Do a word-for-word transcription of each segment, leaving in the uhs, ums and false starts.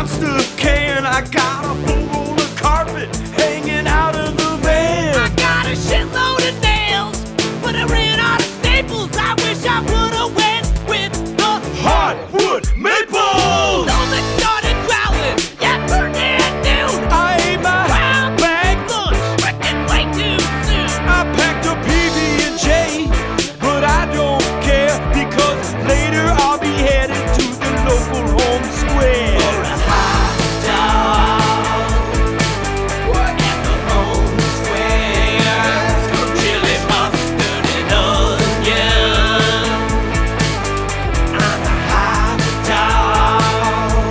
monster can. I got a full roll of carpet hanging out of the van. I got a shitload of nails, but I ran out of staples. I wish I would've went with the hardwood maple. Stomach started growling, yeah, burnt at noon. I ate my Brown bag. lunch, freaking way too soon. I packed a P B and J, but I don't care because later I'll be headed to the local home square. For a hot dog at the home square, chili mustard and onion. I'm a hot dog.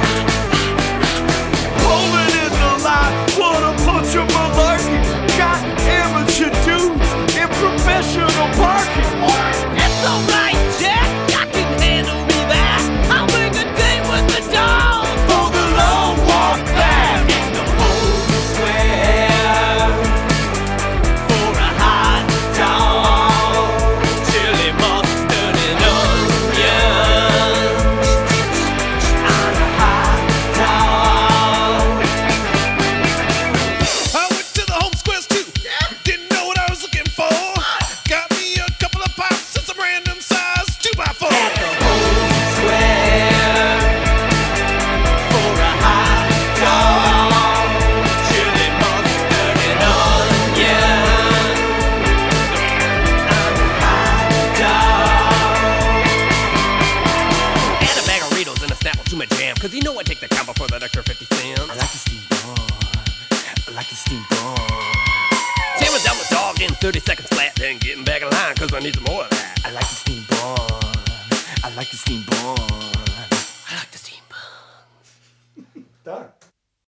Rolling in the line, what a bunch of malarkey. Got amateur dudes in professional parking. That's alright, Jack. I can handle me that. I'll make a date with the dog For the long walk back. at the home square. For a hot dog, chili mustard and onion. I'm a hot dog. I went to the home squares too. Didn't know what I was looking for. Got me a couple of pops and some random size two by four. At the home square. For a hot dog, chili mustard and onion. I'm a hot dog. Add a bag of Ritos and a Snapple to my jam, cause you know I take the combo for that extra fifty cents. I like the steam bun. I like the steam bun. Jamming down the dog in thirty seconds flat, then getting back in line, cause I need some more of that. I like the steam bun. I like the steam bun.